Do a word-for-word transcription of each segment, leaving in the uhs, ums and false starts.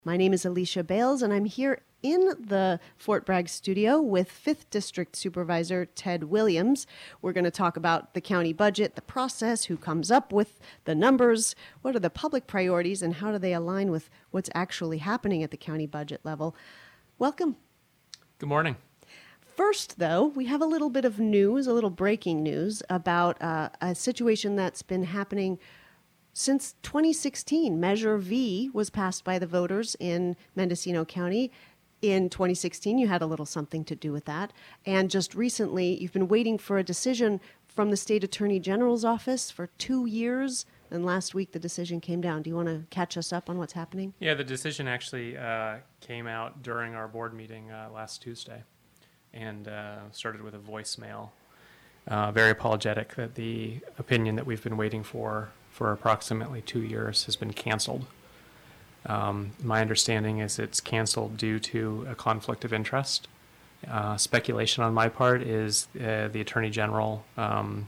My name is Alicia Bales, and I'm here in the Fort Bragg studio with fifth District Supervisor Ted Williams. We're going to talk about the county budget, the process, who comes up with the numbers, what are the public priorities, and how do they align with what's actually happening at the county budget level. Welcome. Good morning. First, though, we have a little bit of news, a little breaking news about uh, a situation that's been happening since twenty sixteen. Measure V was passed by the voters in Mendocino County. In twenty sixteen, you had a little something to do with that. And just recently, you've been waiting for a decision from the State Attorney General's office for two years. And last week, the decision came down. Do you want to catch us up on what's happening? Yeah, the decision actually uh, came out during our board meeting uh, last Tuesday and uh, started with a voicemail. Uh, very apologetic that the opinion that we've been waiting for for approximately two years has been canceled. Um, my understanding is it's canceled due to a conflict of interest. Uh, speculation on my part is uh, the Attorney General um,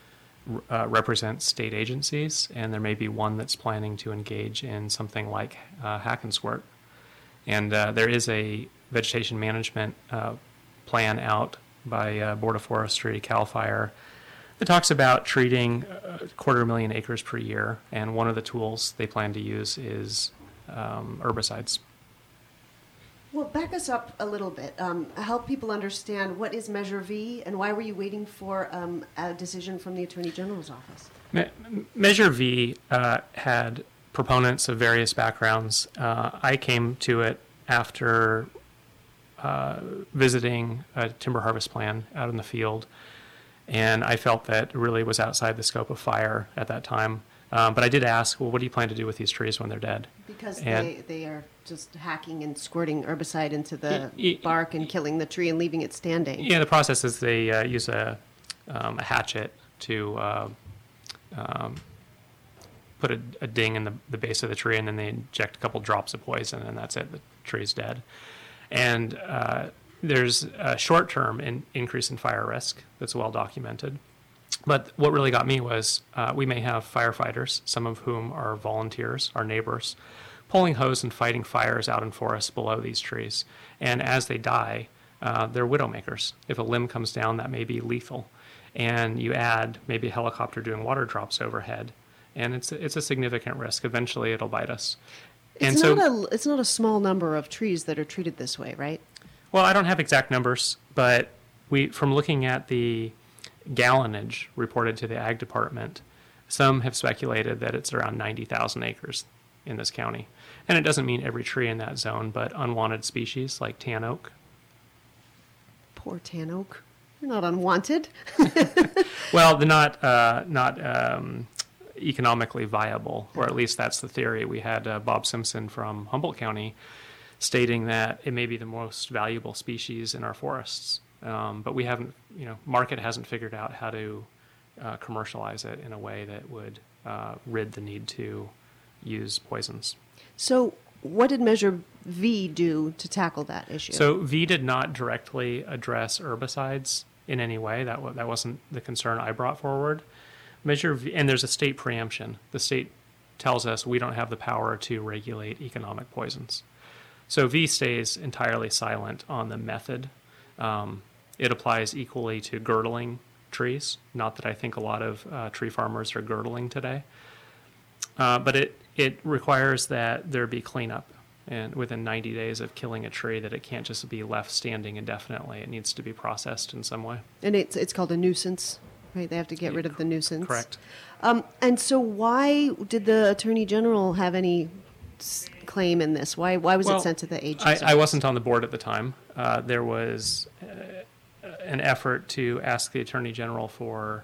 uh, represents state agencies, and there may be one that's planning to engage in something like uh, hack and squirt. And uh, there is a vegetation management uh, plan out by uh, Board of Forestry, CAL FIRE, that talks about treating a quarter of a million acres per year, and one of the tools they plan to use is um, herbicides. Well, back us up a little bit. Um, help people understand what is Measure V, and why were you waiting for um, a decision from the Attorney General's office? Me- Measure V uh, had proponents of various backgrounds. Uh, I came to it after uh, visiting a timber harvest plan out in the field, and I felt that it really was outside the scope of FIRE at that time. Um, but I did ask, well, what do you plan to do with these trees when they're dead? Because and, they, they are just hacking and squirting herbicide into the y- y- bark and killing the tree and leaving it standing. Yeah, the process is they uh, use a, um, a hatchet to uh, um, put a, a ding in the, the base of the tree, and then they inject a couple drops of poison, and that's it. The tree's dead. And uh, there's a short-term in, increase in fire risk that's well documented. But what really got me was uh, we may have firefighters, some of whom are volunteers, our neighbors, pulling hose and fighting fires out in forests below these trees. And as they die, uh, they're widowmakers. If a limb comes down, that may be lethal. And you add maybe a helicopter doing water drops overhead, and it's it's a significant risk. Eventually, it'll bite us. It's and so, not a it's not a small number of trees that are treated this way, right? Well, I don't have exact numbers, but we from looking at the gallonage reported to the Ag Department, some have speculated that it's around ninety thousand acres in this county. And it doesn't mean every tree in that zone, but unwanted species like tan oak. Poor tan oak. You're not unwanted. Well, they're not, uh, not um, economically viable, or at least that's the theory. We had uh, Bob Simpson from Humboldt County stating that it may be the most valuable species in our forests. Um, but we haven't, you know, market hasn't figured out how to uh, commercialize it in a way that would uh, rid the need to use poisons. So what did Measure V do to tackle that issue? So V did not directly address herbicides in any way. That w- that wasn't the concern I brought forward. Measure V, and there's a state preemption. The state tells us we don't have the power to regulate economic poisons. So V stays entirely silent on the method. Um, it applies equally to girdling trees. Not that I think a lot of uh, tree farmers are girdling today. Uh, but it, it requires that there be cleanup, and within ninety days of killing a tree, that it can't just be left standing indefinitely. It needs to be processed in some way. And it's it's called a nuisance, right? They have to get rid of the nuisance. Correct. Um, and so why did the Attorney General have any s- claim in this? Why why was Well, it sent to the agency? I, I wasn't on the board at the time. Uh, there was uh, an effort to ask the Attorney General for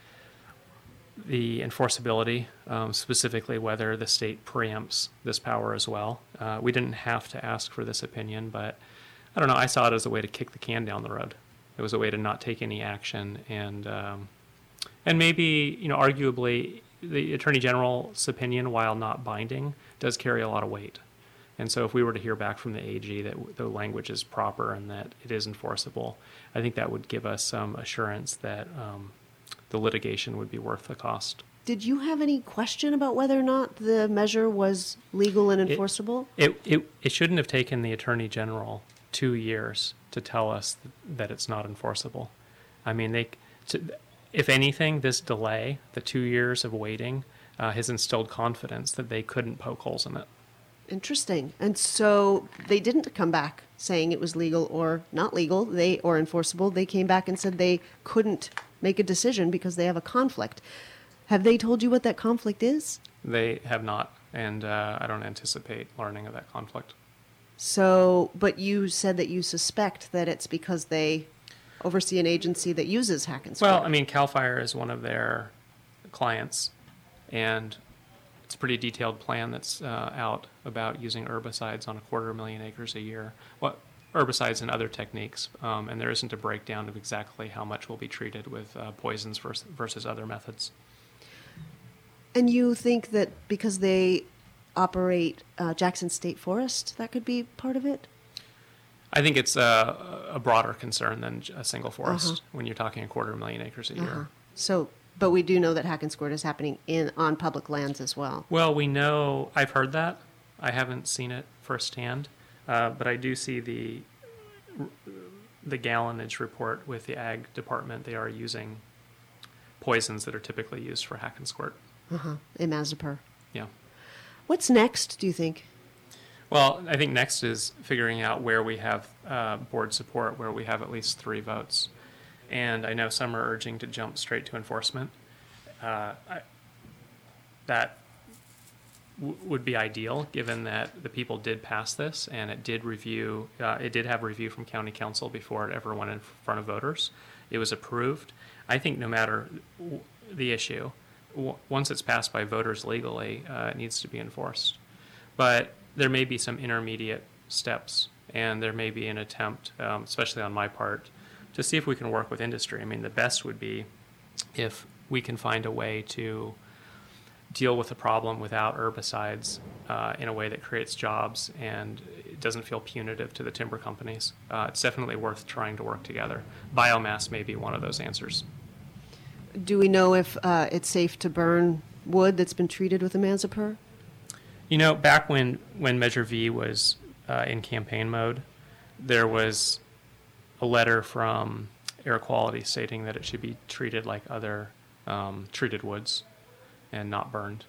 the enforceability, um, specifically whether the state preempts this power as well. Uh, we didn't have to ask for this opinion, but I don't know, I saw it as a way to kick the can down the road. It was a way to not take any action, and um, and maybe, you know, arguably, the Attorney General's opinion, while not binding, does carry a lot of weight. And so if we were to hear back from the A G that the language is proper and that it is enforceable, I think that would give us some assurance that um, the litigation would be worth the cost. did you have any question about whether or not the measure was legal and enforceable? It, it, it, it shouldn't have taken the Attorney General two years to tell us that it's not enforceable. I mean, they, to, if anything, this delay, the two years of waiting, uh, has instilled confidence that they couldn't poke holes in it. Interesting. And so they didn't come back saying it was legal or not legal, they or enforceable. They came back and said they couldn't make a decision because they have a conflict. Have they told you what that conflict is? They have not, and uh, I don't anticipate learning of that conflict. So, but you said that you suspect that it's because they oversee an agency that uses Hack and Square. Well, I mean, CAL FIRE is one of their clients, and it's a pretty detailed plan that's uh, out about using herbicides on a quarter million acres a year. What herbicides and other techniques, um, and there isn't a breakdown of exactly how much will be treated with uh, poisons versus, versus other methods. And you think that because they operate uh, Jackson State Forest, that could be part of it? I think it's a, a broader concern than a single forest Uh-huh. when you're talking a quarter million acres a year. Uh-huh. So, but we do know that Hack and Squirt is happening in on public lands as well. Well, we know, I've heard that. I haven't seen it firsthand, uh, but I do see the the gallonage report with the ag department. They are using poisons that are typically used for Hack and Squirt. Uh-huh. Imazapur. Yeah. What's next, do you think? Well, I think next is figuring out where we have uh, board support, where we have at least three votes. And I know some are urging to jump straight to enforcement. Uh, I, that w- would be ideal, given that the people did pass this, and it did review. Uh, it did have review from county council before it ever went in front of voters. It was approved. I think no matter w- the issue, w- once it's passed by voters legally, uh, it needs to be enforced. But there may be some intermediate steps, and there may be an attempt, um, especially on my part, to see if we can work with industry. I mean, the best would be if we can find a way to deal with the problem without herbicides uh, in a way that creates jobs and it doesn't feel punitive to the timber companies. Uh, it's definitely worth trying to work together. Biomass may be one of those answers. Do we know if uh, it's safe to burn wood that's been treated with imazapur? You know, back when, when Measure V was uh, in campaign mode, there was a letter from Air Quality stating that it should be treated like other um, treated woods and not burned.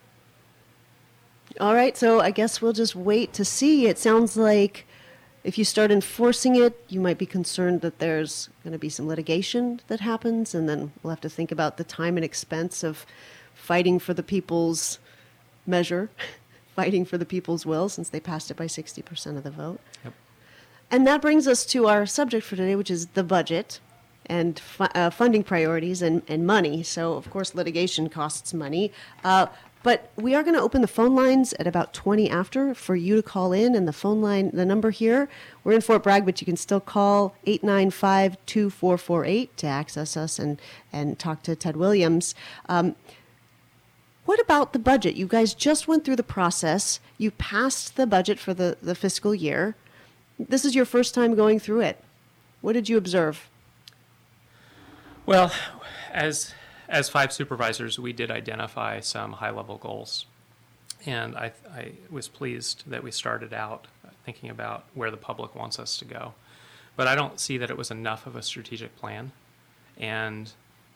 All right, so I guess we'll just wait to see. It sounds like if you start enforcing it, you might be concerned that there's going to be some litigation that happens, and then we'll have to think about the time and expense of fighting for the people's measure, fighting for the people's will, since they passed it by sixty percent of the vote. Yep. And that brings us to our subject for today, which is the budget and fu- uh, funding priorities and, and money. So, of course, litigation costs money. Uh, but we are going to open the phone lines at about twenty after for you to call in. And the phone line, the number here, we're in Fort Bragg, but you can still call eight nine five, two four four eight to access us and, and talk to Ted Williams. Um, What about the budget? You guys just went through the process. You passed the budget for the, the fiscal year. This is your first time going through it. What did you observe? Well, as as five supervisors, we did identify some high-level goals. And I, I was pleased that we started out thinking about where the public wants us to go. But I don't see that it was enough of a strategic plan. And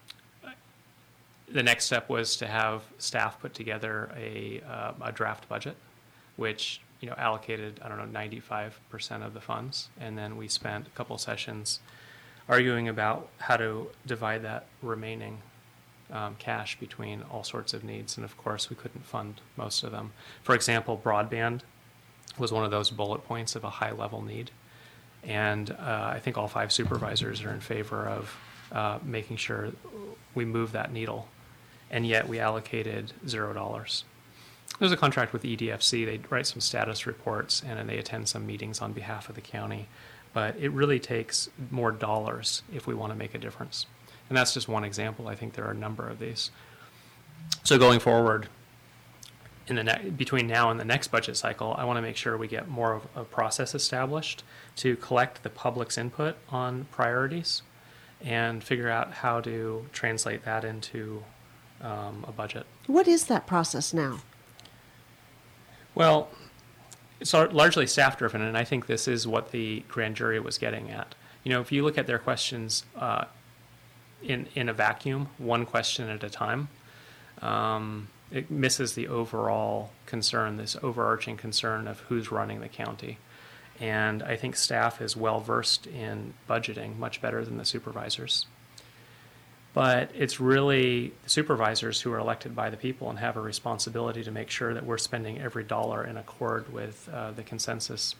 the next step was to have staff put together a, uh, a draft budget, which you know allocated, I don't know, ninety-five percent of the funds. And then we spent a couple sessions arguing about how to divide that remaining um, cash between all sorts of needs. And of course, we couldn't fund most of them. For example, broadband was one of those bullet points of a high-level need. And uh, I think all five supervisors are in favor of uh, making sure we move that needle. And yet we allocated zero dollars. There's a contract with E D F C. They write some status reports and then they attend some meetings on behalf of the county. But it really takes more dollars if we want to make a difference. And that's just one example. I think there are a number of these. So going forward, in the ne- between now and the next budget cycle, I want to make sure we get more of a process established to collect the public's input on priorities and figure out how to translate that into um, a budget. What is that process now? Well, it's lar- largely staff-driven, and I think this is what the grand jury was getting at. You know, if you look at their questions uh, in in a vacuum, one question at a time, um, it misses the overall concern, this overarching concern of who's running the county. And I think staff is well-versed in budgeting, much better than the supervisors. But it's really the supervisors who are elected by the people and have a responsibility to make sure that we're spending every dollar in accord with uh, the consensus.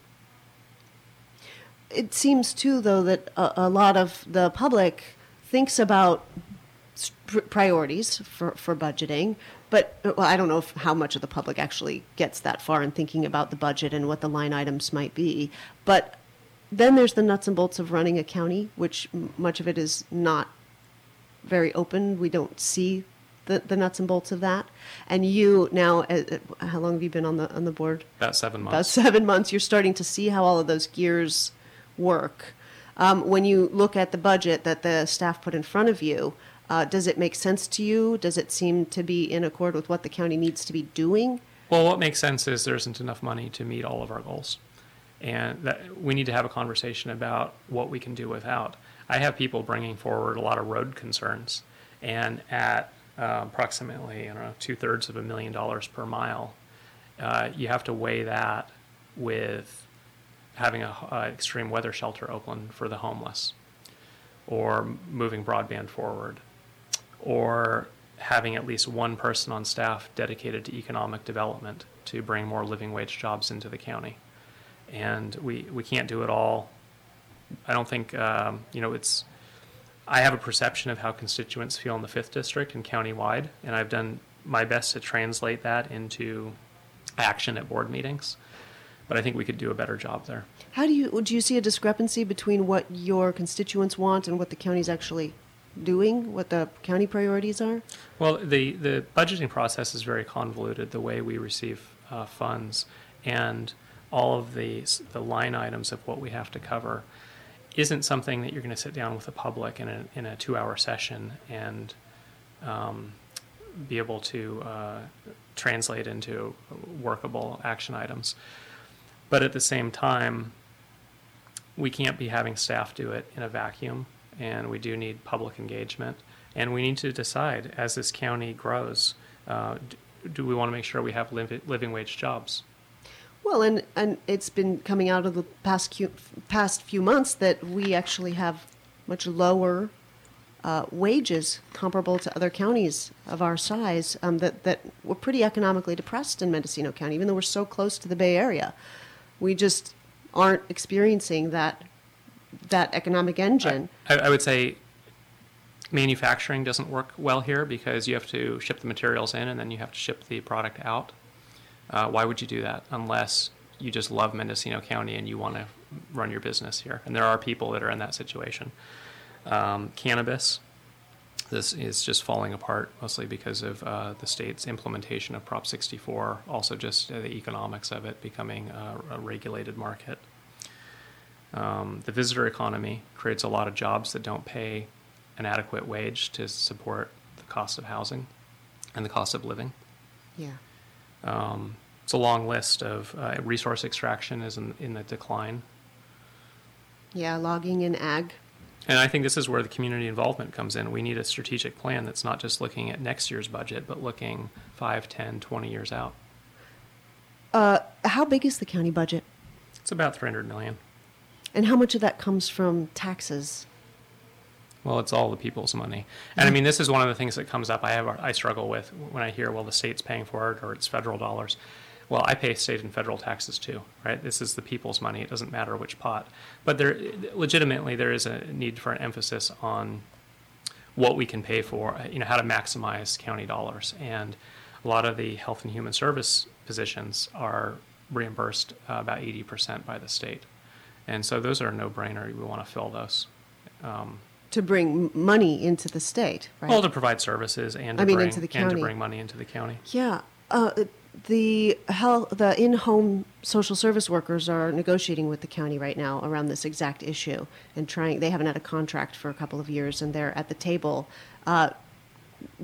It seems, too, though, that a, a lot of the public thinks about pr- priorities for, for budgeting, but well, I don't know if, how much of the public actually gets that far in thinking about the budget and what the line items might be. But then there's the nuts and bolts of running a county, which m- much of it is not very open. We don't see the, the nuts and bolts of that. And you now, uh, how long have you been on the on the board? About seven months. About seven months. You're starting to see how all of those gears work. Um, when you look at the budget that the staff put in front of you, uh, does it make sense to you? Does it seem to be in accord with what the county needs to be doing? Well, what makes sense is there isn't enough money to meet all of our goals. And that we need to have a conversation about what we can do without. I have people bringing forward a lot of road concerns, and at uh, approximately, I don't know, two-thirds of a million dollars per mile, uh, you have to weigh that with having a, a extreme weather shelter open for the homeless, or moving broadband forward, or having at least one person on staff dedicated to economic development to bring more living wage jobs into the county. And we, we can't do it all. I don't think, um, you know, it's, I have a perception of how constituents feel in the fifth District and countywide, and I've done my best to translate that into action at board meetings. But I think we could do a better job there. How do you, do you see a discrepancy between what your constituents want and what the county's actually doing, what the county priorities are? Well, the, the budgeting process is very convoluted, the way we receive uh, funds, and all of the, the line items of what we have to cover isn't something that you're going to sit down with the public in a, in a two-hour session and um, be able to uh, translate into workable action items. But at the same time, we can't be having staff do it in a vacuum, and we do need public engagement. And we need to decide, as this county grows, uh, do, do we want to make sure we have liv- living wage jobs? Well, and, and it's been coming out of the past few, past few months that we actually have much lower uh, wages comparable to other counties of our size, um, that, that we're pretty economically depressed in Mendocino County, even though we're so close to the Bay Area. We just aren't experiencing that that economic engine. I, I would say manufacturing doesn't work well here because you have to ship the materials in and then you have to ship the product out. Uh, why would you do that unless you just love Mendocino County and you want to run your business here? And there are people that are in that situation. Um, cannabis, this is just falling apart mostly because of uh, the state's implementation of Prop sixty-four, also just uh, the economics of it becoming uh, a regulated market. Um, the visitor economy creates a lot of jobs that don't pay an adequate wage to support the cost of housing and the cost of living. Yeah. Um, it's a long list of uh, resource extraction is in, in the decline. Yeah, logging and ag. And I think this is where the community involvement comes in. We need a strategic plan that's not just looking at next year's budget, but looking five, ten, twenty years out. Uh, how big is the county budget? It's about three hundred million dollars. And how much of that comes from taxes? Well, it's all the people's money. And I mean, this is one of the things that comes up I have I struggle with when I hear, well, the state's paying for it or it's federal dollars. Well, I pay state and federal taxes too, right? This is the people's money. It doesn't matter which pot. But there, legitimately, there is a need for an emphasis on what we can pay for, you know, how to maximize county dollars. And a lot of the health and human service positions are reimbursed uh, about eighty percent by the state. And so those are a no-brainer. We want to fill those. Um, to bring money into the state, right? Well, to provide services and to, I mean, bring, into the and county. to bring money into the county. Yeah. Uh, the health, the in-home social service workers are negotiating with the county right now around this exact issue and trying. They haven't had a contract for a couple of years, and they're at the table uh, with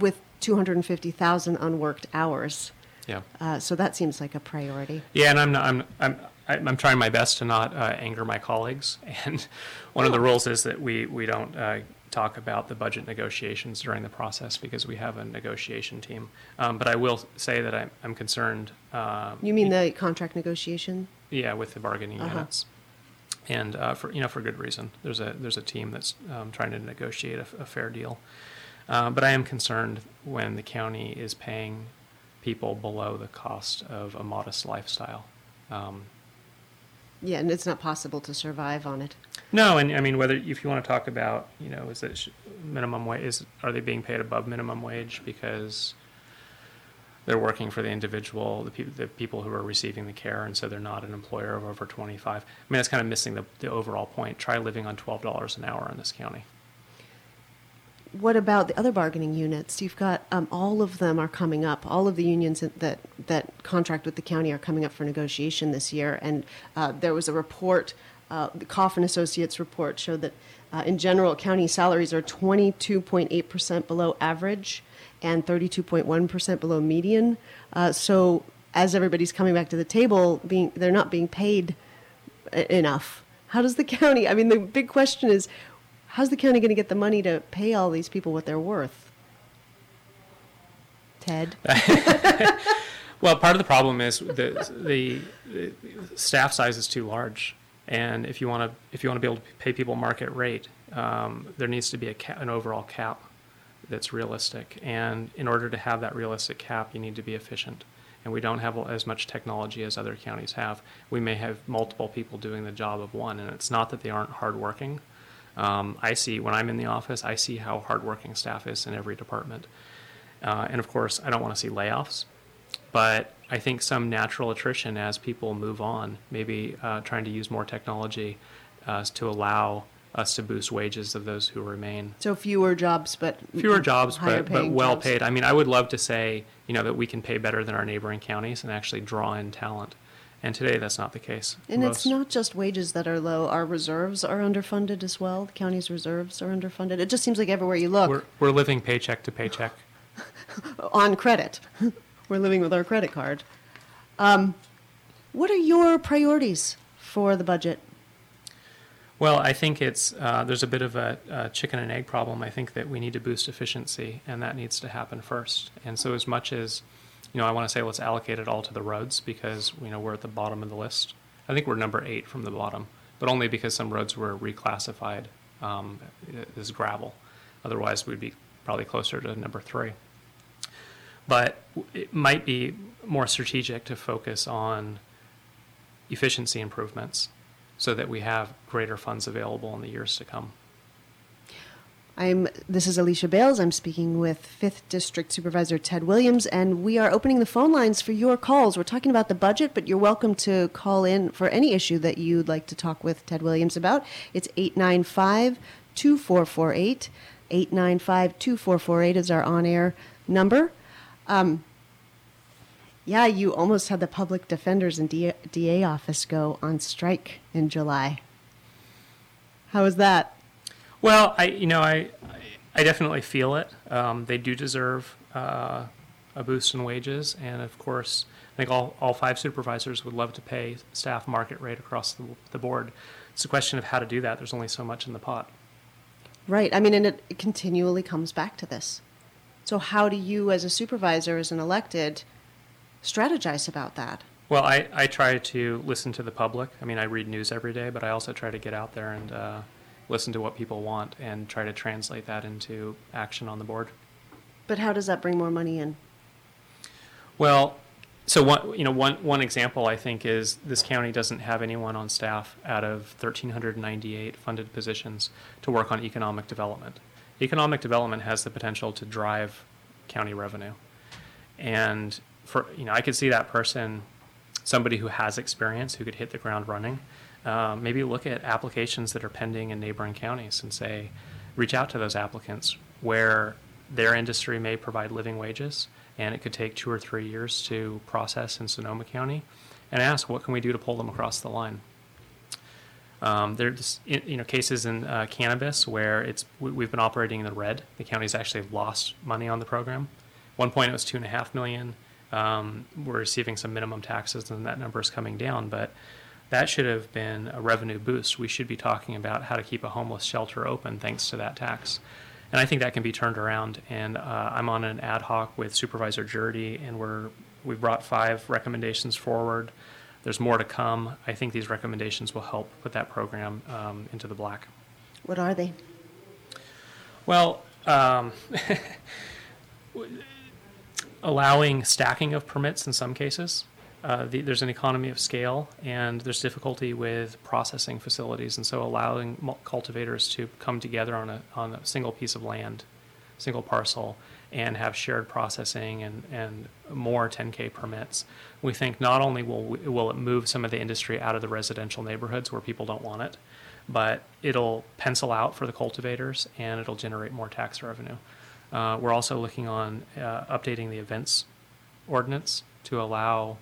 two hundred fifty thousand unworked hours. Yeah. Uh, so that seems like a priority. Yeah, and I'm not, I'm I'm I'm I'm trying my best to not uh, anger my colleagues. And one of the rules is that we we don't uh, talk about the budget negotiations during the process because we have a negotiation team. Um, but I will say that I'm I'm concerned. Uh, You mean the contract negotiation? Yeah, with the bargaining Uh-huh. units, and uh, for you know for good reason. There's a there's a team that's um, trying to negotiate a, a fair deal. Uh, but I am concerned when the county is paying people below the cost of a modest lifestyle. Um, Yeah, and it's not possible to survive on it. no, and I mean whether if you want to talk about you know is it sh- minimum wage is are they being paid above minimum wage because they're working for the individual, the, pe- the people who are receiving the care, and so they're not an employer of over twenty-five. I mean, that's kind of missing the, the overall point. Try living on twelve dollars an hour in this county. What about the other bargaining units? You've got um, all of them are coming up. All of the unions that that contract with the county are coming up for negotiation this year. And uh, there was a report, uh, the Coffin Associates report showed that uh, in general, county salaries are twenty-two point eight percent below average and thirty-two point one percent below median. Uh, so as everybody's coming back to the table, being they're not being paid enough. How does the county? I mean, the big question is, how's the county going to get the money to pay all these people what they're worth? Ted? Well, part of the problem is the, the the staff size is too large, and if you want to if you want to be able to pay people market rate, um, there needs to be a ca- an overall cap that's realistic. And in order to have that realistic cap, you need to be efficient. And we don't have as much technology as other counties have. We may have multiple people doing the job of one, and it's not that they aren't hardworking. Um, I see, when I'm in the office, I see how hardworking staff is in every department. Uh, and of course, I don't want to see layoffs, but I think some natural attrition as people move on, maybe uh, trying to use more technology uh, to allow us to boost wages of those who remain. So fewer jobs, but Fewer jobs, higher but, but paying well jobs. paid. I mean, I would love to say, you know, that we can pay better than our neighboring counties and actually draw in talent. And today, that's not the case. And Most- it's not just wages that are low. Our reserves are underfunded as well. The county's reserves are underfunded. It just seems like everywhere you look, We're, we're living paycheck to paycheck. on credit. We're living with our credit card. Um, what are your priorities for the budget? Well, I think it's uh, there's a bit of a, a chicken and egg problem. I think that we need to boost efficiency, and that needs to happen first. And so, as much as you know, I want to say let's allocate it all to the roads because you know we're at the bottom of the list. I think we're number eight from the bottom, but only because some roads were reclassified um, as gravel. Otherwise, we'd be probably closer to number three. But it might be more strategic to focus on efficiency improvements so that we have greater funds available in the years to come. I'm. This is Alicia Bales. I'm speaking with fifth District Supervisor Ted Williams, and we are opening the phone lines for your calls. We're talking about the budget, but you're welcome to call in for any issue that you'd like to talk with Ted Williams about. It's eight nine five, two four four eight. eight nine five, two four four eight is our on-air number. Um, yeah, you almost had the public defenders and D A, D A office go on strike in July. How was that? Well, I you know I I definitely feel it. Um, they do deserve uh, a boost in wages, and of course, I think all, all five supervisors would love to pay staff market rate across the, the board. It's a question of how to do that. There's only so much in the pot. Right. I mean, and it, it continually comes back to this. So how do you, as a supervisor, as an elected, strategize about that? Well, I, I try to listen to the public. I mean, I read news every day, but I also try to get out there and uh, listen to what people want and try to translate that into action on the board. But how does that bring more money in? Well, so one, you know, one, one example I think is this county doesn't have anyone on staff out of one thousand three hundred ninety-eight funded positions to work on economic development. Economic development has the potential to drive county revenue. And for, you know, I could see that person, somebody who has experience, who could hit the ground running, uh, maybe look at applications that are pending in neighboring counties and say, reach out to those applicants where their industry may provide living wages, and it could take two or three years to process in Sonoma County, and ask, what can we do to pull them across the line? Um, there's you know cases in uh, cannabis where it's we, we've been operating in the red. The county's actually lost money on the program, one point it was two and a half million. Um, we're receiving some minimum taxes, and that number is coming down, but that should have been a revenue boost. We should be talking about how to keep a homeless shelter open thanks to that tax. And I think that can be turned around. And uh, I'm on an ad hoc with Supervisor Jurdy, and we're we brought five recommendations forward. There's more to come. I think these recommendations will help put that program um, into the black. What are they? Well, um, allowing stacking of permits in some cases. Uh, the, there's an economy of scale, and there's difficulty with processing facilities, and so allowing mul- cultivators to come together on a on a single piece of land, single parcel, and have shared processing and, and more ten K permits. We think not only will we, will it move some of the industry out of the residential neighborhoods where people don't want it, but it'll pencil out for the cultivators, and it'll generate more tax revenue. Uh, we're also looking on uh, updating the events ordinance to allow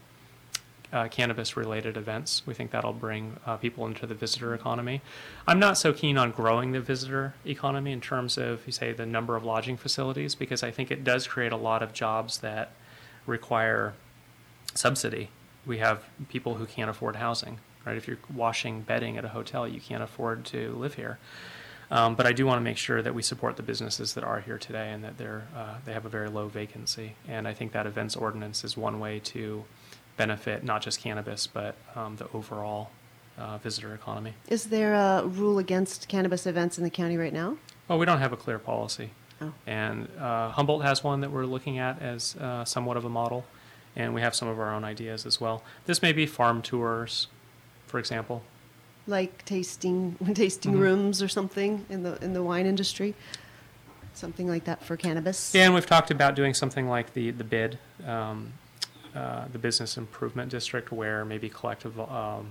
Uh, cannabis-related events. We think that'll bring uh, people into the visitor economy. I'm not so keen on growing the visitor economy in terms of, you say, the number of lodging facilities, because I think it does create a lot of jobs that require subsidy. We have people who can't afford housing, right? If you're washing bedding at a hotel, you can't afford to live here. Um, but I do want to make sure that we support the businesses that are here today and that they're uh, they have a very low vacancy. And I think that events ordinance is one way to benefit not just cannabis, but um, the overall uh, visitor economy. Is there a rule against cannabis events in the county right now? Well, we don't have a clear policy. Oh. And uh, Humboldt has one that we're looking at as uh, somewhat of a model, and we have some of our own ideas as well. This may be farm tours, for example. Like tasting tasting Mm-hmm. rooms or something in the in the wine industry? Something like that for cannabis? Yeah, and we've talked about doing something like the, the bid, um, Uh, the business improvement district, where maybe collective um,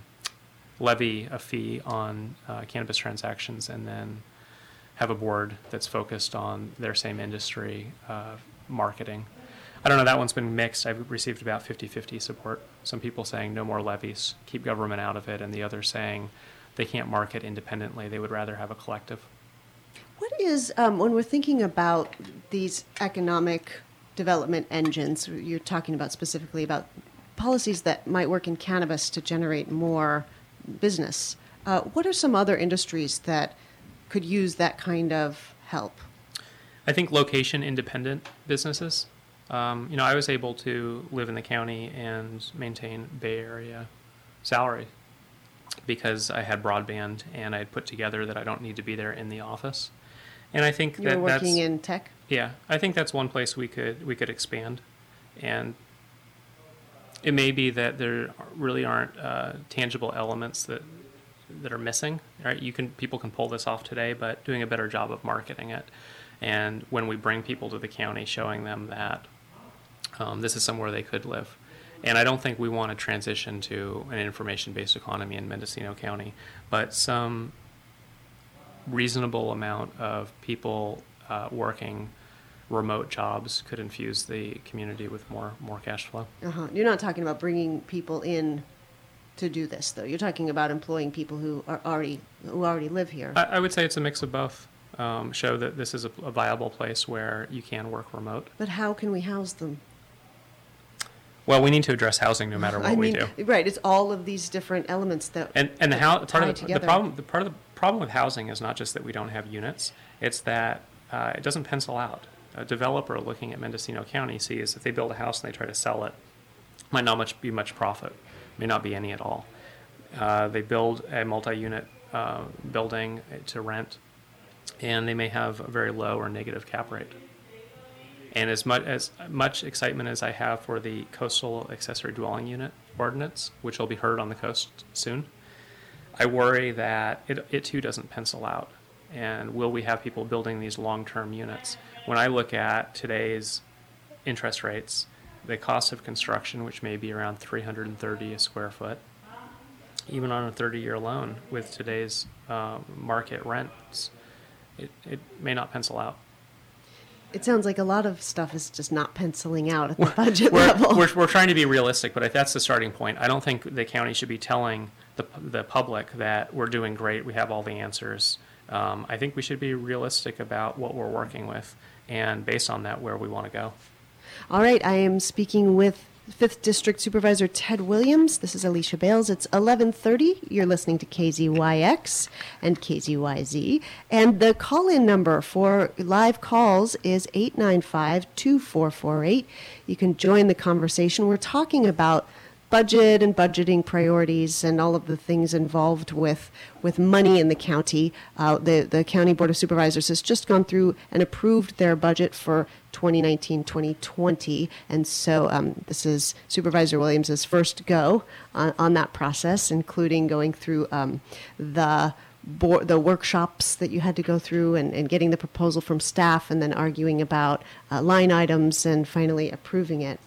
levy a fee on uh, cannabis transactions, and then have a board that's focused on their same industry uh, marketing. I don't know, that one's been mixed. I've received about fifty-fifty support. Some people saying no more levies, keep government out of it, and the others saying they can't market independently, they would rather have a collective. What is, um, when we're thinking about these economic development engines, you're talking about specifically about policies that might work in cannabis to generate more business. Uh, what are some other industries that could use that kind of help? I think location independent businesses. Um, you know, I was able to live in the county and maintain Bay Area salary because I had broadband, and I had put together that I don't need to be there in the office. And I think You that were working that's, in tech? yeah, I think that's one place we could we could expand. And it may be that there really aren't uh, tangible elements that that are missing. Right? You can people can pull this off today, but doing a better job of marketing it. And when we bring people to the county, showing them that um, this is somewhere they could live. And I don't think we want to transition to an information-based economy in Mendocino County, but some reasonable amount of people uh, working remote jobs could infuse the community with more more cash flow. Uh-huh. You're not talking about bringing people in to do this, though. You're talking about employing people who are already who already live here. I, I would say it's a mix of both. Um, show that this is a, a viable place where you can work remote. But how can we house them? Well, we need to address housing no matter what I we mean, do. Right, it's all of these different elements that And and the that how, part tie of the, the together. problem the part of the problem with housing is not just that we don't have units; it's that uh, it doesn't pencil out. A developer looking at Mendocino County sees if they build a house and they try to sell it, might not much be much profit, may not be any at all. Uh, they build a multi-unit uh, building to rent, and they may have a very low or negative cap rate. And as much as much excitement as I have for the coastal accessory dwelling unit ordinance, which will be heard on the coast soon, I worry that it, it too doesn't pencil out. And will we have people building these long-term units? When I look at today's interest rates, the cost of construction, which may be around three hundred thirty a square foot, even on a thirty-year loan with today's uh, market rents, it, it may not pencil out. It sounds like a lot of stuff is just not penciling out at the budget We're, level. we're, we're trying to be realistic, but that's the starting point. I don't think the county should be telling the, the public that we're doing great, we have all the answers. Um, I think we should be realistic about what we're working with, and based on that, where we want to go. All right, I am speaking with fifth District Supervisor Ted Williams. This is Alicia Bales. It's eleven thirty. You're listening to K Z Y X and K Z Y Z. And the call-in number for live calls is eight nine five, two four four eight. You can join the conversation. We're talking about budget and budgeting priorities and all of the things involved with with money in the county. Uh, the, the County Board of Supervisors has just gone through and approved their budget for twenty nineteen twenty twenty. And so um, this is Supervisor Williams' first go on, on that process, including going through um, the board, the workshops that you had to go through and, and getting the proposal from staff and then arguing about uh, line items and finally approving it.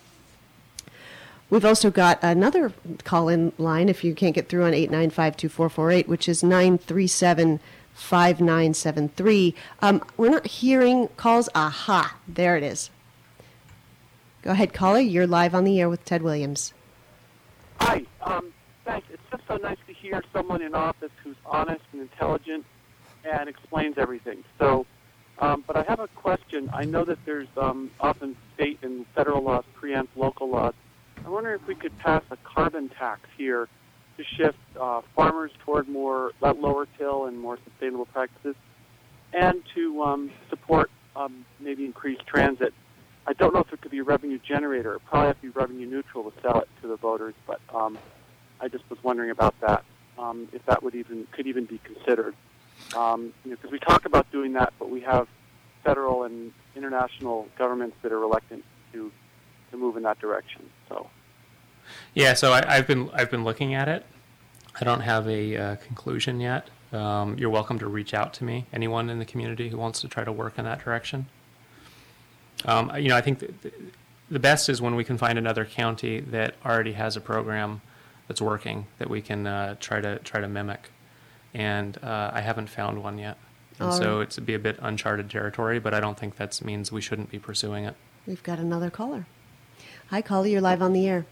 We've also got another call-in line if you can't get through on eight nine five, two four four eight, which is nine three seven, five nine seven three. Um, we're not hearing calls. Aha, there it is. Go ahead, caller. You're live on the air with Ted Williams. Hi. Um, thanks. It's just so nice to hear someone in office who's honest and intelligent and explains everything. So, um, but I have a question. I know that there's um, often state and federal laws preempt local laws. I wonder if we could pass a carbon tax here to shift uh, farmers toward more lower till and more sustainable practices, and to um, support um, maybe increased transit. I don't know if it could be a revenue generator. It probably have to be revenue neutral to sell it to the voters, but um, I just was wondering about that, um, if that would even could even be considered. Um, you know, because we talk about doing that, but we have federal and international governments that are reluctant to to move in that direction. So, yeah. So I, I've been I've been looking at it. I don't have a uh, conclusion yet. Um, you're welcome to reach out to me. Anyone in the community who wants to try to work in that direction. Um, you know, I think that the best is when we can find another county that already has a program that's working that we can uh, try to try to mimic. And uh, I haven't found one yet. And All so right. it's be a bit uncharted territory, but I don't think that means we shouldn't be pursuing it. We've got another caller. Hi, caller. You're live on the air.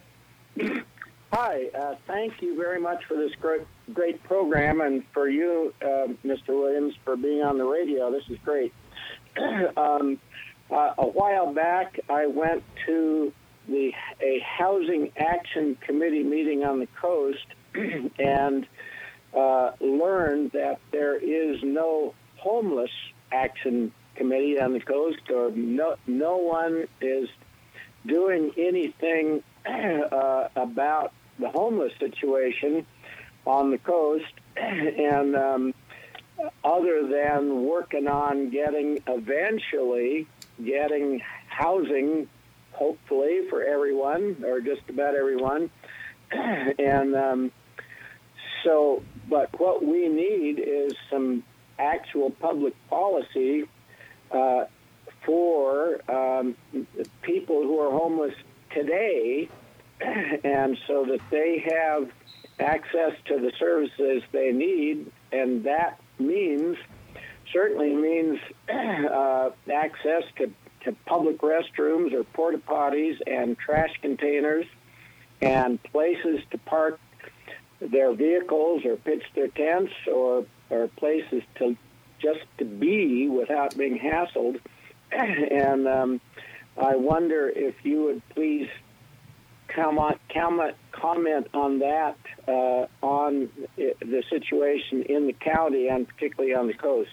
Hi. Uh, thank you very much for this great, great program, and for you, uh, Mister Williams, for being on the radio. This is great. um, uh, a while back, I went to the a Housing Action Committee meeting on the coast and uh, learned that there is no homeless action committee on the coast, or no, no one is doing anything uh, about the homeless situation on the coast, and um, other than working on getting, eventually, getting housing, hopefully, for everyone, or just about everyone. and um, so, but what we need is some actual public policy uh, for um, people who are homeless today, and so that they have access to the services they need, and that means, certainly means uh, access to, to public restrooms or porta potties and trash containers and places to park their vehicles or pitch their tents, or, or places to just to be without being hassled. And um, I wonder if you would please comment, comment, comment on that, uh, on the situation in the county and particularly on the coast.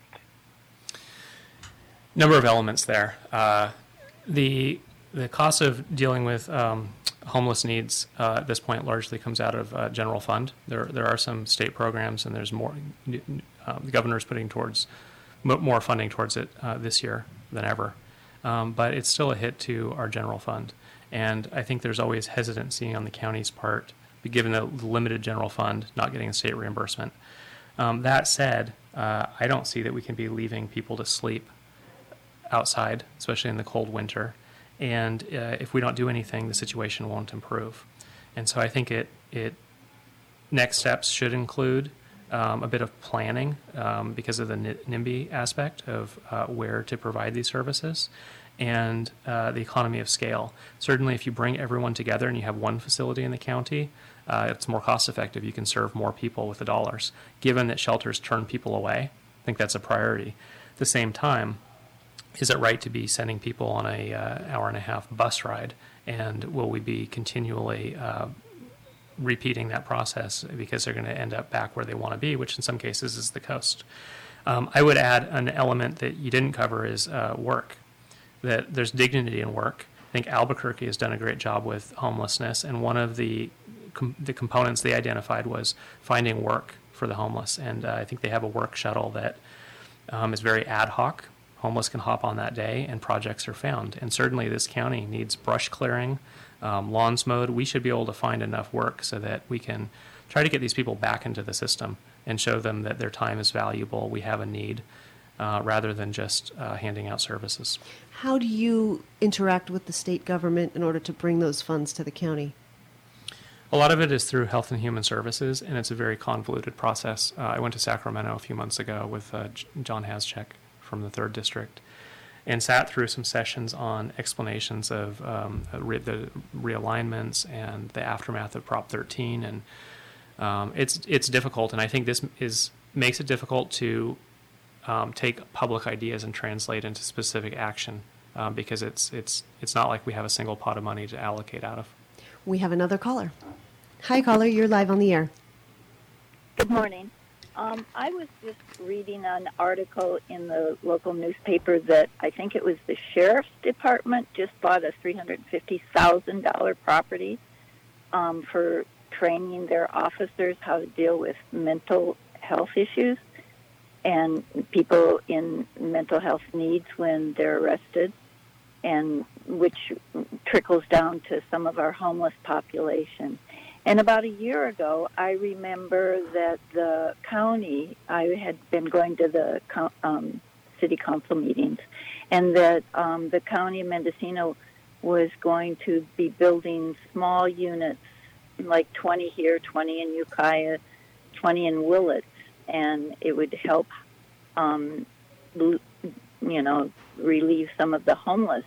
Number of elements there. Uh, the the cost of dealing with um, homeless needs uh, at this point largely comes out of uh, general fund. There there are some state programs, and there's more. Uh, the governor's putting towards more funding towards it uh, this year than ever, um, but it's still a hit to our general fund. And I think there's always hesitancy on the county's part, given the limited general fund, not getting a state reimbursement. Um, that said, uh, I don't see that we can be leaving people to sleep outside, especially in the cold winter. And uh, if we don't do anything, the situation won't improve. And so I think it it next steps should include um, a bit of planning um, because of the NIMBY aspect of uh, where to provide these services, and uh, the economy of scale. Certainly, if you bring everyone together and you have one facility in the county, uh, it's more cost effective. You can serve more people with the dollars. Given that shelters turn people away, I think that's a priority. At the same time, is it right to be sending people on a uh, hour and a half bus ride? And will we be continually uh, repeating that process because they're going to end up back where they want to be, which in some cases is the coast? Um, I would add an element that you didn't cover is uh, work, that there's dignity in work. I think Albuquerque has done a great job with homelessness, and one of the com- the components they identified was finding work for the homeless. And uh, I think they have a work shuttle that um, is very ad hoc. Homeless can hop on that day, and projects are found. And certainly this county needs brush clearing, um, lawns mowed. We should be able to find enough work so that we can try to get these people back into the system and show them that their time is valuable, we have a need, uh, rather than just uh, handing out services. How do you interact with the state government in order to bring those funds to the county? A lot of it is through Health and Human Services, and it's a very convoluted process. Uh, I went to Sacramento a few months ago with uh, J- John Haschek from the third District and sat through some sessions on explanations of um, re- the realignments and the aftermath of Prop thirteen. And um, it's it's difficult, and I think this is makes it difficult to um, take public ideas and translate into specific action um, because it's it's it's not like we have a single pot of money to allocate out of. We have another caller. Hi, caller. You're live on the air. Good morning. Um, I was just reading an article in the local newspaper that I think it was the Sheriff's Department just bought a three hundred fifty thousand dollars property um, for training their officers how to deal with mental health issues and people in mental health needs when they're arrested, and which trickles down to some of our homeless population. And about a year ago, I remember that the county, I had been going to the um, city council meetings, and that um, the county of Mendocino was going to be building small units, like twenty here, twenty in Ukiah, twenty in Willits, and it would help, um, you know, relieve some of the homeless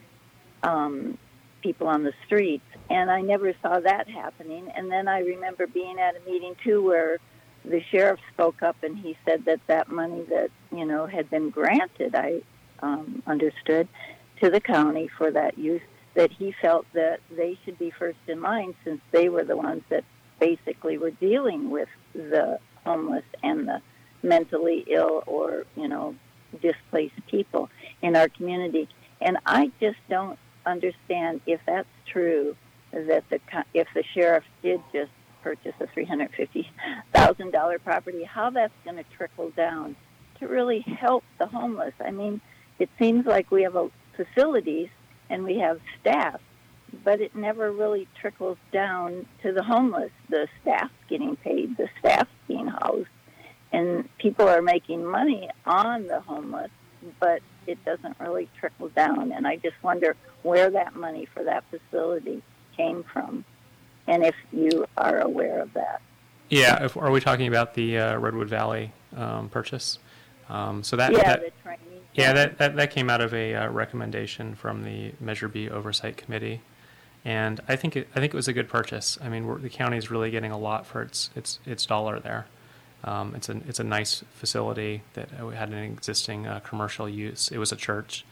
um, people on the streets. And I never saw that happening. And then I remember being at a meeting, too, where the sheriff spoke up and he said that that money that, you know, had been granted, I um, understood, to the county for that use, that he felt that they should be first in line since they were the ones that basically were dealing with the homeless and the mentally ill or, you know, displaced people in our community. And I just don't understand if that's true, that the if the sheriff did just purchase a three hundred fifty thousand dollars property, how that's going to trickle down to really help the homeless. I mean, it seems like we have a, facilities and we have staff, but it never really trickles down to the homeless. The staff getting paid, the staff being housed, and people are making money on the homeless, but it doesn't really trickle down. And I just wonder where that money for that facility came from, and if you are aware of that. Yeah, if, are we talking about the uh, Redwood Valley um, purchase? Um, so that, yeah, that the training. Yeah, that, that, that came out of a uh, recommendation from the Measure B Oversight Committee, and I think it, I think it was a good purchase. I mean, we're, the county is really getting a lot for its its its dollar there. Um, it's a it's a nice facility that had an existing uh, commercial use. It was a church.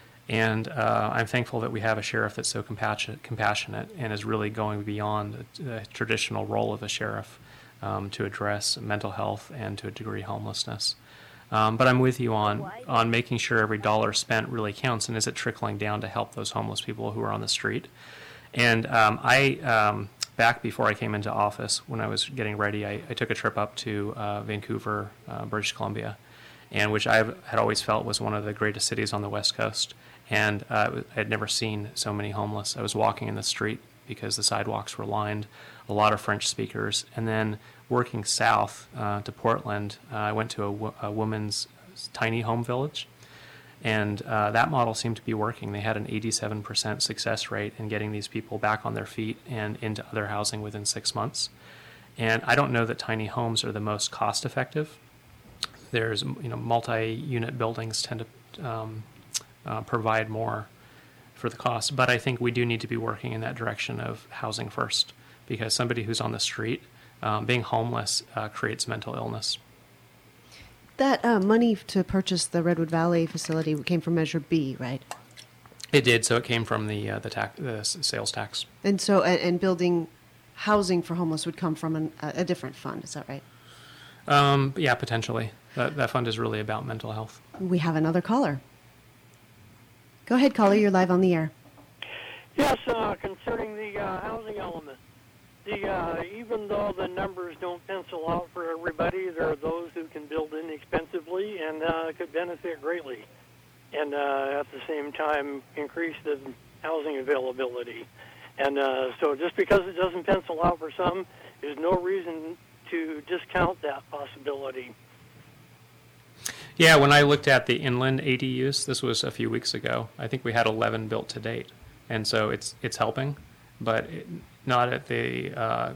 And uh, I'm thankful that we have a sheriff that's so compassionate, compassionate and is really going beyond the, the traditional role of a sheriff um, to address mental health and, to a degree, homelessness. Um, but I'm with you on on making sure every dollar spent really counts, and is it trickling down to help those homeless people who are on the street? And um, I, um, back before I came into office, when I was getting ready, I, I took a trip up to uh, Vancouver, uh, British Columbia, and which I had always felt was one of the greatest cities on the West Coast. And uh, I had never seen so many homeless. I was walking in the street because the sidewalks were lined, a lot of French speakers. And then working south uh, to Portland, uh, I went to a, w- a woman's tiny home village. And uh, that model seemed to be working. They had an eighty-seven percent success rate in getting these people back on their feet and into other housing within six months. And I don't know that tiny homes are the most cost effective. There's, you know, multi-unit buildings tend to um, Uh, provide more for the cost. But I think we do need to be working in that direction of housing first, because somebody who's on the street, um, being homeless, uh, creates mental illness. That uh, money to purchase the Redwood Valley facility came from Measure B, right? It did. So it came from the uh, the tax, the s- sales tax. And so, and, and building housing for homeless would come from an, a, a different fund. Is that right? Um, yeah, potentially. That that fund is really about mental health. We have another caller. Go ahead, caller. You're live on the air. Yes, uh, concerning the uh, housing element. The uh, even though the numbers don't pencil out for everybody, there are those who can build inexpensively and uh, could benefit greatly, and uh, at the same time increase the housing availability. And uh, so, just because it doesn't pencil out for some, there's no reason to discount that possibility. Yeah, when I looked at the inland A D Us, this was a few weeks ago. I think we had eleven built to date, and so it's it's helping, but it, not at the uh,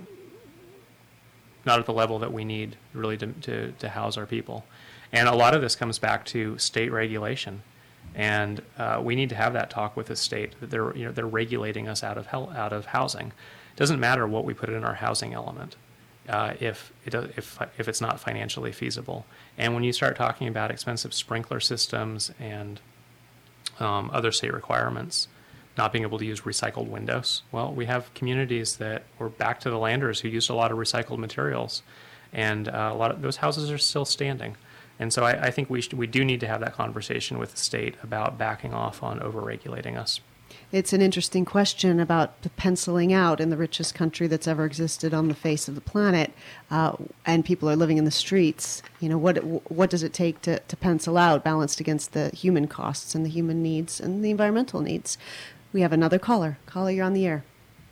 not at the level that we need really to, to to house our people. And a lot of this comes back to state regulation, and uh, we need to have that talk with the state that they're you know they're regulating us out of hel- out of housing. It doesn't matter what we put in our housing element. Uh, if it does, if if it's not financially feasible, and when you start talking about expensive sprinkler systems and um, other state requirements, not being able to use recycled windows, well, we have communities that were back to the landers who used a lot of recycled materials, and uh, a lot of those houses are still standing. And so I, I think we should, we do need to have that conversation with the state about backing off on over-regulating us. It's an interesting question about the penciling out in the richest country that's ever existed on the face of the planet, uh, and people are living in the streets. You know, what what does it take to, to pencil out, balanced against the human costs and the human needs and the environmental needs? We have another caller. Caller, you're on the air.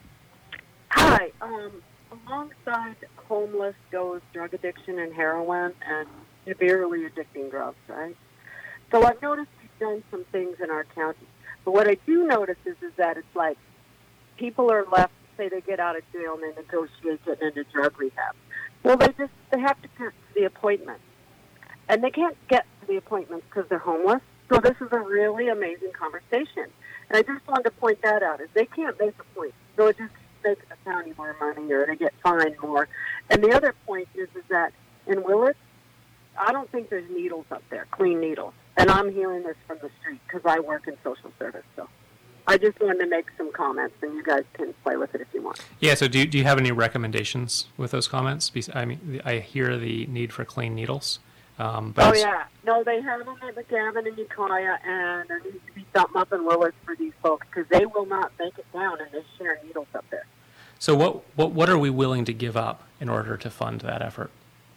Hi. Um, alongside homeless goes drug addiction and heroin and severely addicting drugs, right? So I've noticed we've done some things in our county. But what I do notice is, is that it's like people are left, say they get out of jail and they negotiate getting into drug rehab. Well, they just, they have to get to the appointment. And they can't get to the appointments because they're homeless. So this is a really amazing conversation. And I just wanted to point that out, is they can't make a point. So it just makes the county more money or they get fined more. And the other point is, is that in Willits, I don't think there's needles up there, clean needles. And I'm hearing this from the street because I work in social service. So I just wanted to make some comments, and you guys can play with it if you want. Yeah, so do, do you have any recommendations with those comments? I mean, I hear the need for clean needles. Um, but oh, yeah. No, they have them at McGavin and Ukiah, and there needs to be something up in Willits for these folks because they will not make it down, and they share needles up there. So what, what, what are we willing to give up in order to fund that effort?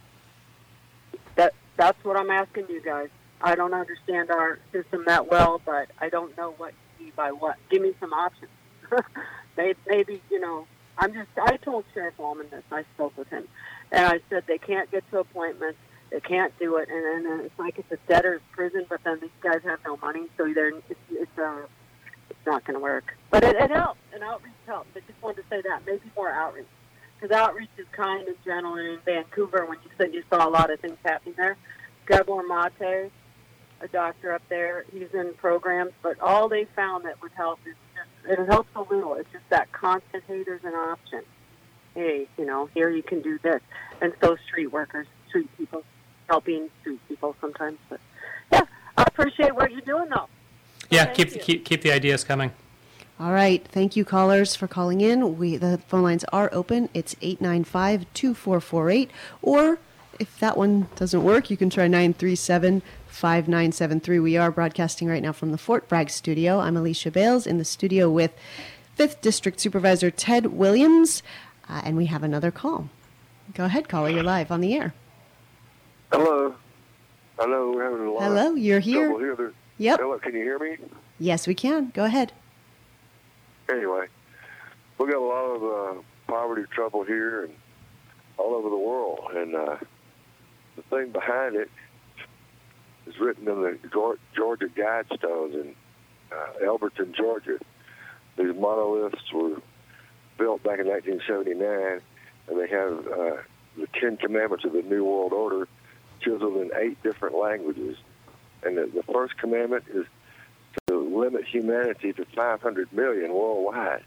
That That's what I'm asking you guys. I don't understand our system that well, but I don't know what you mean by what. Give me some options. maybe, maybe, you know, I'm just, I told Sheriff Allman this. I spoke with him. And I said they can't get to appointments. They can't do it. And then it's like it's a debtor's prison, but then these guys have no money. So they're, it's, it's, uh, it's not going to work. But it, it helps. And outreach helps. I just wanted to say that. Maybe more outreach. Because outreach is kind and gentle. And in Vancouver, when you said you saw a lot of things happening there, Gabor Mate, a doctor up there, he's in programs, but all they found that would help is just, it helps a little. It's just that constant, hey, there's an option. Hey, you know, here you can do this. And so street workers, street people, helping street people sometimes. But yeah, I appreciate what you're doing, though. Yeah, Thank keep you. keep keep the ideas coming. All right. Thank you, callers, for calling in. We The phone lines are open. It's eight nine five, two four four eight. Or if that one doesn't work, you can try nine three seven, five nine seven three. We are broadcasting right now from the Fort Bragg studio. I'm Alicia Bales in the studio with fifth District Supervisor Ted Williams, uh, and we have another call. Go ahead, caller. You're live on the air. Hello. I know we're having a lot Hello, of you're here. trouble here. There- Yep. Hello, can you hear me? Yes, we can. Go ahead. Anyway, we got a lot of uh, poverty trouble here and all over the world, and uh, the thing behind it is written in the Georgia Guidestones in uh, Elberton, Georgia. These monoliths were built back in nineteen seventy-nine, and they have uh, the Ten Commandments of the New World Order chiseled in eight different languages. And the, the first commandment is to limit humanity to five hundred million worldwide.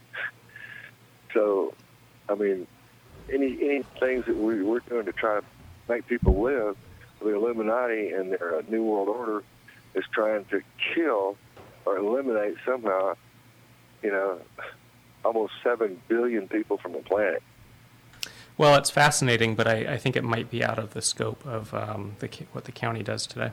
So, I mean, any any things that we, we're doing to try to make people live, the Illuminati and their uh, New World Order is trying to kill or eliminate somehow, you know, almost seven billion people from the planet. Well, it's fascinating, but I, I think it might be out of the scope of um, the, what the county does today.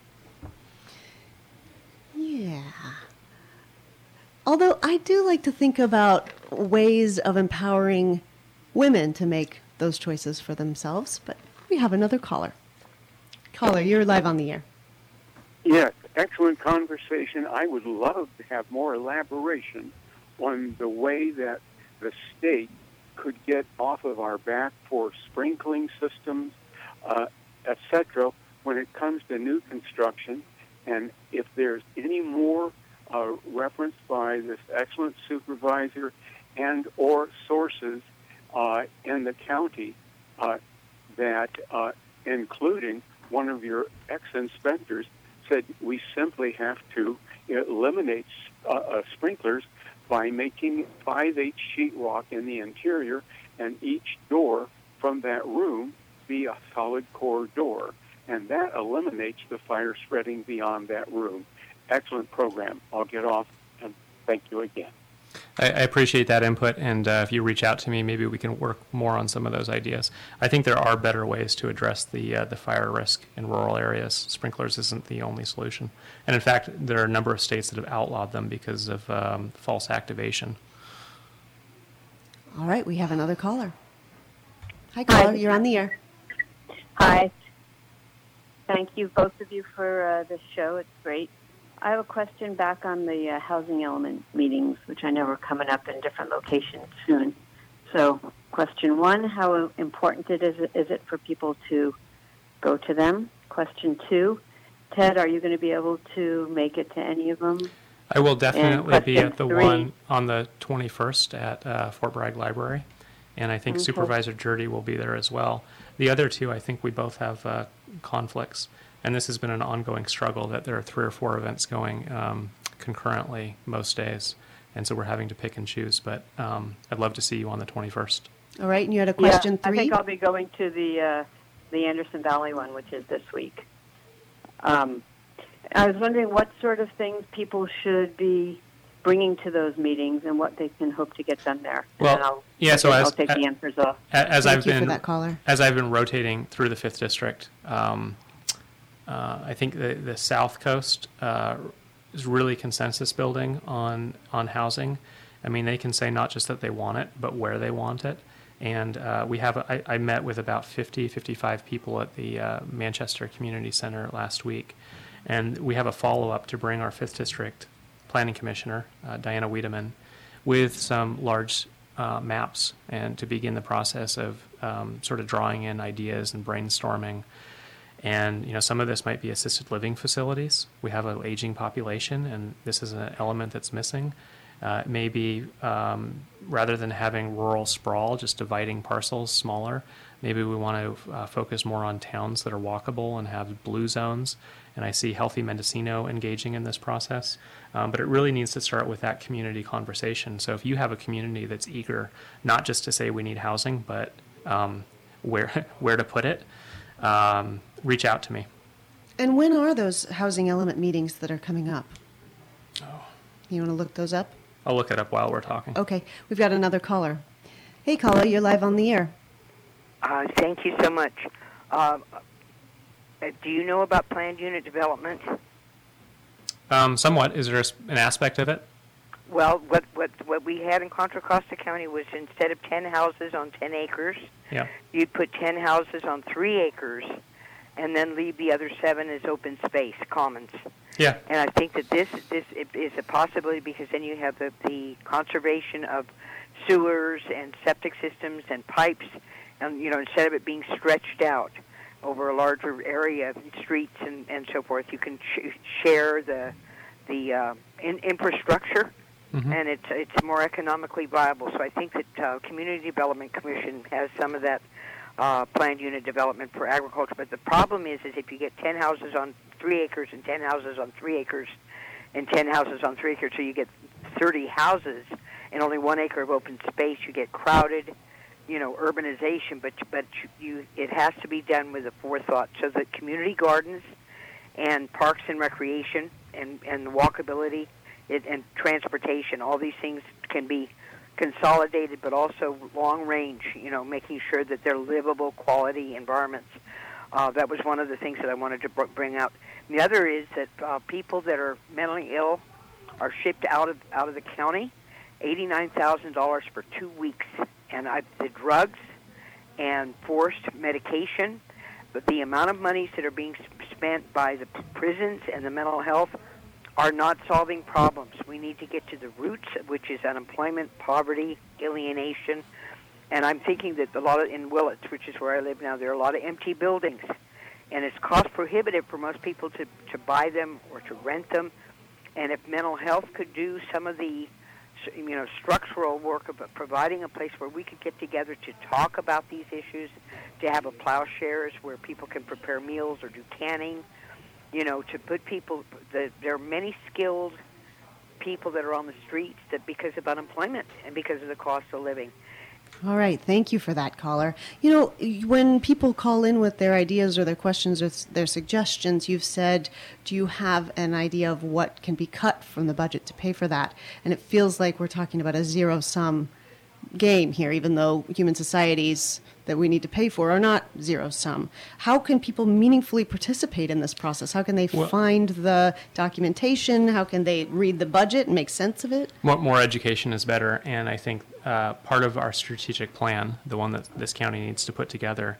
Yeah. Although I do like to think about ways of empowering women to make those choices for themselves, but we have another caller. Caller, you're live on the air. Yes, excellent conversation. I would love to have more elaboration on the way that the state could get off of our back for sprinkling systems, uh, et cetera, when it comes to new construction. And if there's any more uh, reference by this excellent supervisor and or sources uh, in the county uh, that, uh, including one of your ex-inspectors, said we simply have to eliminate uh, uh, sprinklers by making five-eighths sheetrock in the interior and each door from that room be a solid core door. And that eliminates the fire spreading beyond that room. Excellent program. I'll get off, and thank you again. I, I appreciate that input, and uh, if you reach out to me, maybe we can work more on some of those ideas. I think there are better ways to address the uh, the fire risk in rural areas. Sprinklers isn't the only solution. And in fact, there are a number of states that have outlawed them because of um, false activation. All right, we have another caller. Hi, caller. Hi. You're on the air. Hi. Thank you, both of you, for uh, this show. It's great. I have a question back on the uh, housing element meetings, which I know are coming up in different locations soon. So, question one, how important it is, is it for people to go to them? Question two, Ted, are you going to be able to make it to any of them? I will definitely be at the three, one on the twenty-first at uh, Fort Bragg Library, and I think okay. Supervisor Jurdy will be there as well. The other two, I think we both have uh, conflicts. And this has been an ongoing struggle that there are three or four events going um, concurrently most days. And so we're having to pick and choose. But um, I'd love to see you on the twenty-first. All right. And you had a question yeah, three? I think I'll be going to the uh, the Anderson Valley one, which is this week. Um, I was wondering what sort of things people should be bringing to those meetings and what they can hope to get done there. Well, and I'll, yeah, so I'll as, take as, the answers off. As Thank I've you been, for that caller. As I've been rotating through the fifth District, um, Uh, I think the, the South Coast uh, is really consensus building on, on housing. I mean, they can say not just that they want it, but where they want it. And uh, we have, a, I, I met with about fifty, fifty-five people at the uh, Manchester Community Center last week. And we have a follow-up to bring our fifth District Planning Commissioner, uh, Diana Wiedemann, with some large uh, maps and to begin the process of um, sort of drawing in ideas and brainstorming. And, you know, some of this might be assisted living facilities. We have an aging population, and this is an element that's missing. Uh, maybe um, rather than having rural sprawl, just dividing parcels smaller, maybe we want to uh, focus more on towns that are walkable and have blue zones. And I see Healthy Mendocino engaging in this process. Um, but it really needs to start with that community conversation. So if you have a community that's eager, not just to say we need housing, but um, where where to put it, um, reach out to me. And when are those housing element meetings that are coming up? Oh. You want to look those up? I'll look it up while we're talking. Okay. We've got another caller. Hey, caller, you're live on the air. Uh, thank you so much. Uh, do you know about planned unit development? Um, somewhat. Is there an aspect of it? Well, what, what, what we had in Contra Costa County was instead of ten houses on ten acres, yeah. you'd put ten houses on three acres and then leave the other seven as open space, commons. Yeah. And I think that this this is a possibility because then you have the, the conservation of sewers and septic systems and pipes, and you know instead of it being stretched out over a larger area, streets and, and so forth, you can sh- share the the uh, in- infrastructure, mm-hmm. and it's it's more economically viable. So I think that uh, Community Development Commission has some of that uh, planned unit development for agriculture. But the problem is, is if you get ten houses on three acres and ten houses on three acres and ten houses on three acres, so you get thirty houses and only one acre of open space, you get crowded. you know, urbanization, but but you it has to be done with a forethought. So that community gardens and parks and recreation and and walkability it, and transportation, all these things can be consolidated, but also long range. You know, making sure that they're livable, quality environments. Uh, that was one of the things that I wanted to br- bring out. And the other is that uh, people that are mentally ill are shipped out of out of the county, eighty-nine thousand dollars for two weeks. And I, the drugs and forced medication, but the amount of monies that are being spent by the prisons and the mental health are not solving problems. We need to get to the roots, which is unemployment, poverty, alienation. And I'm thinking that a lot of, in Willits, which is where I live now, there are a lot of empty buildings. And it's cost prohibitive for most people to, to buy them or to rent them. And if mental health could do some of the you know, structural work of providing a place where we could get together to talk about these issues, to have a plowshares where people can prepare meals or do canning, you know, to put people, the, there are many skilled people that are on the streets that because of unemployment and because of the cost of living. All right. Thank you for that, caller. You know, when people call in with their ideas or their questions or their suggestions, you've said, do you have an idea of what can be cut from the budget to pay for that? And it feels like we're talking about a zero-sum game here, even though human societies that we need to pay for are not zero-sum. How can people meaningfully participate in this process? How can they well, find the documentation? How can they read the budget and make sense of it? More, more education is better, and I think uh, part of our strategic plan, the one that this county needs to put together,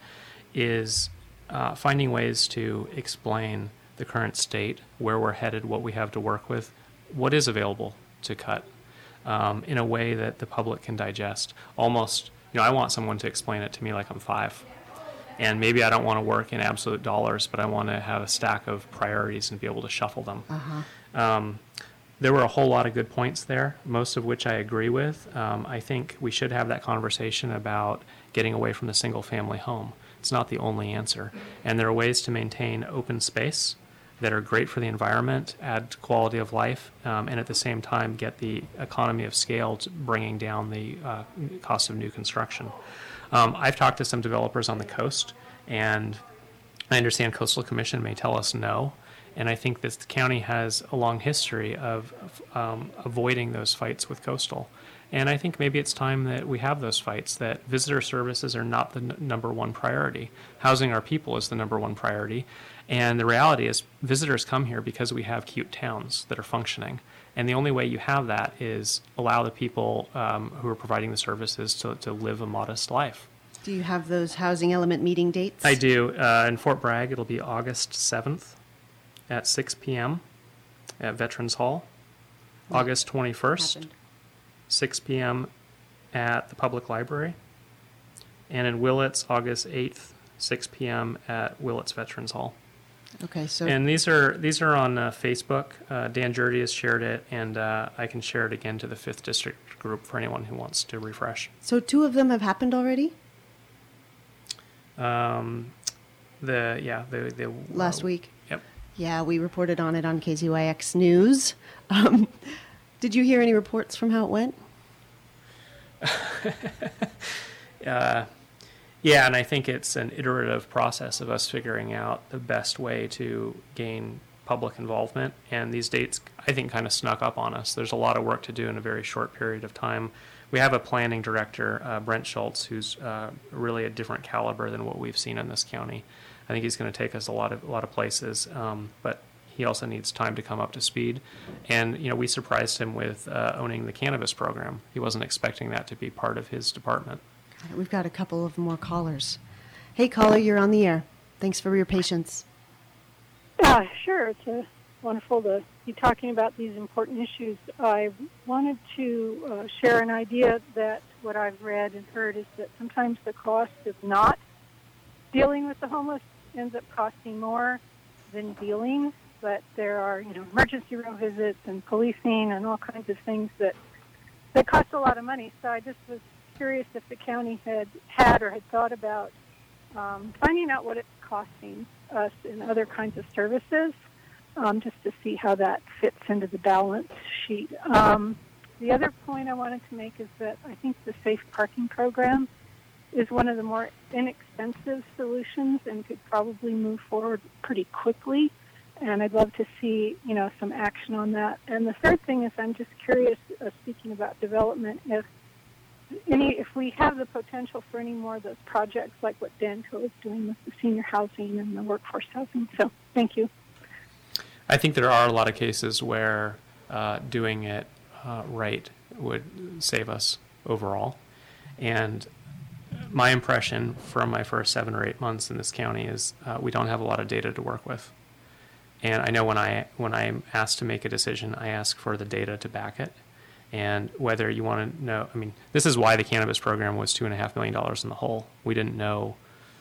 is uh, finding ways to explain the current state, where we're headed, what we have to work with, what is available to cut. Um, in a way that the public can digest. Almost, you know, I want someone to explain it to me like I'm five. And maybe I don't want to work in absolute dollars, but I want to have a stack of priorities and be able to shuffle them. Uh-huh. Um, there were a whole lot of good points there, most of which I agree with. Um, I think we should have that conversation about getting away from the single-family home. It's not the only answer. And there are ways to maintain open space that are great for the environment, add quality of life, um, and at the same time get the economy of scale to bringing down the uh, cost of new construction. Um, I've talked to some developers on the coast, and I understand Coastal Commission may tell us no, and I think this county has a long history of um, avoiding those fights with Coastal. And I think maybe it's time that we have those fights, that visitor services are not the n- number one priority. Housing our people is the number one priority. And the reality is visitors come here because we have cute towns that are functioning. And the only way you have that is allow the people um, who are providing the services to, to live a modest life. Do you have those housing element meeting dates? I do. Uh, in Fort Bragg, it'll be August seventh at six p.m. at Veterans Hall. What August twenty-first, happened? six p.m. at the Public Library. And in Willits, August eighth, six p.m. at Willits Veterans Hall. Okay, so and these are these are on uh, Facebook. Uh, Dan Jurdy has shared it, and uh, I can share it again to the fifth District group for anyone who wants to refresh. So two of them have happened already? Um, the yeah the the last uh, week. Yep. Yeah, we reported on it on K Z Y X News. Um, did you hear any reports from how it went? uh, Yeah, and I think it's an iterative process of us figuring out the best way to gain public involvement. And these dates, I think, kind of snuck up on us. There's a lot of work to do in a very short period of time. We have a planning director, uh, Brent Schultz, who's uh, really a different caliber than what we've seen in this county. I think he's going to take us a lot of a lot of places, um, but he also needs time to come up to speed. And you know, we surprised him with uh, owning the cannabis program. He wasn't expecting that to be part of his department. We've got a couple of more callers. Hey, caller, you're on the air. Thanks for your patience. Yeah, sure. It's uh, wonderful to be talking about these important issues. I wanted to uh, share an idea that what I've read and heard is that sometimes the cost of not dealing with the homeless ends up costing more than dealing, but there are, you know, emergency room visits and policing and all kinds of things that, that cost a lot of money. So I just was curious if the county had had or had thought about um, finding out what it's costing us in other kinds of services, um, just to see how that fits into the balance sheet. Um, the other point I wanted to make is that I think the safe parking program is one of the more inexpensive solutions and could probably move forward pretty quickly. And I'd love to see, you know, some action on that. And the third thing is I'm just curious, uh, speaking about development, if any, if we have the potential for any more of those projects like what Danco is doing with the senior housing and the workforce housing. So thank you. I think there are a lot of cases where uh, doing it uh, right would save us overall. And my impression from my first seven or eight months in this county is uh, we don't have a lot of data to work with. And I know when I when I'm asked to make a decision, I ask for the data to back it. And whether you want to know, I mean, this is why the cannabis program was two and a half million dollars in the hole. We didn't know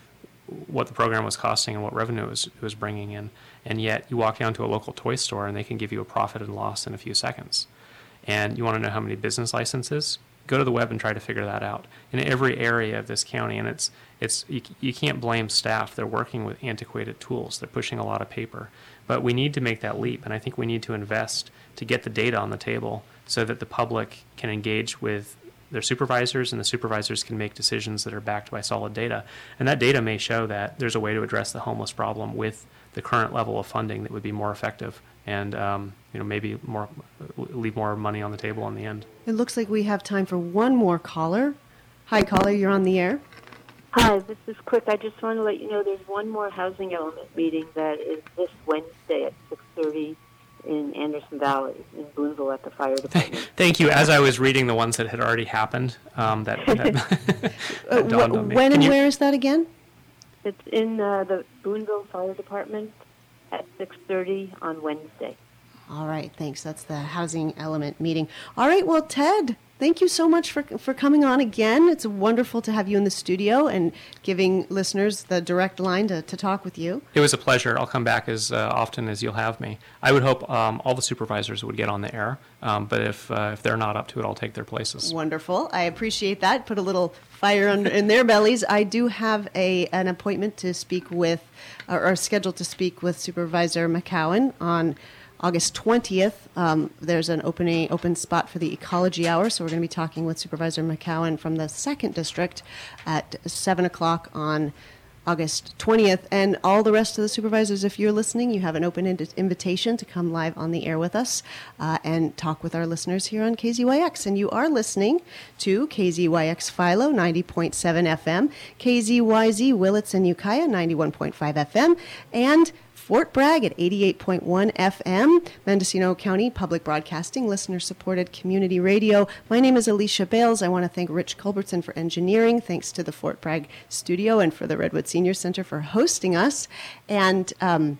what the program was costing and what revenue it was, it was bringing in. And yet you walk down to a local toy store and they can give you a profit and loss in a few seconds. And you want to know how many business licenses? Go to the web and try to figure that out in every area of this county. And it's it's you, you can't blame staff. They're working with antiquated tools. They're pushing a lot of paper. But we need to make that leap, and I think we need to invest to get the data on the table so that the public can engage with their supervisors and the supervisors can make decisions that are backed by solid data. And that data may show that there's a way to address the homeless problem with the current level of funding that would be more effective and um, you know, maybe more leave more money on the table in the end. It looks like we have time for one more caller. Hi, caller, you're on the air. Hi, this is quick. I just want to let you know there's one more housing element meeting that is this Wednesday at six thirty in Anderson Valley, in Boonville at the fire department. Thank you. As I was reading the ones that had already happened, um, that, that, that uh, dawned on me. When and you, where is that again? It's in uh, the Boonville Fire Department at six thirty on Wednesday. All right, thanks. That's the housing element meeting. All right, well, Ted, thank you so much for for coming on again. It's wonderful to have you in the studio and giving listeners the direct line to, to talk with you. It was a pleasure. I'll come back as uh, often as you'll have me. I would hope um, all the supervisors would get on the air, um, but if uh, if they're not up to it, I'll take their places. Wonderful. I appreciate that. Put a little fire under in their bellies. I do have a an appointment to speak with, or, or scheduled to speak with Supervisor McCowan on August twentieth. Um, there's an opening open spot for the Ecology Hour, so we're going to be talking with Supervisor McCowan from the second District at seven o'clock on August twentieth. And all the rest of the supervisors, if you're listening, you have an open in- invitation to come live on the air with us uh, and talk with our listeners here on K Z Y X. And you are listening to K Z Y X Philo, ninety point seven F M, K Z Y Z Willits and Ukiah, ninety-one point five F M, and Fort Bragg at eighty-eight point one F M, Mendocino County Public Broadcasting, listener-supported community radio. My name is Alicia Bales. I want to thank Rich Culbertson for engineering. Thanks to the Fort Bragg studio and for the Redwood Senior Center for hosting us. And um,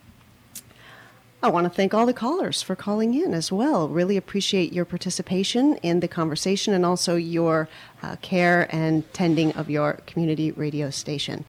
I want to thank all the callers for calling in as well. Really appreciate your participation in the conversation and also your uh, care and tending of your community radio station.